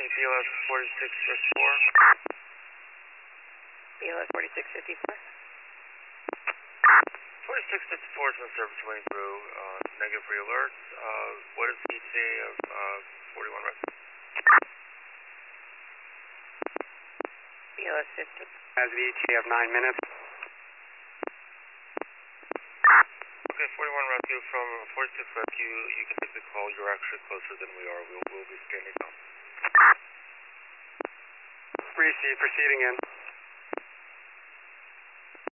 BLS 4654. BLS 4654. 4654 is in service way through, negative re-alerts. What is the ETA of 41 rescue? BLS 50. Has the ETA of 9 minutes. Okay, 41 rescue from 46 rescue, you can take the call. You're actually closer than we are. We'll be standing down. Receive, proceeding in.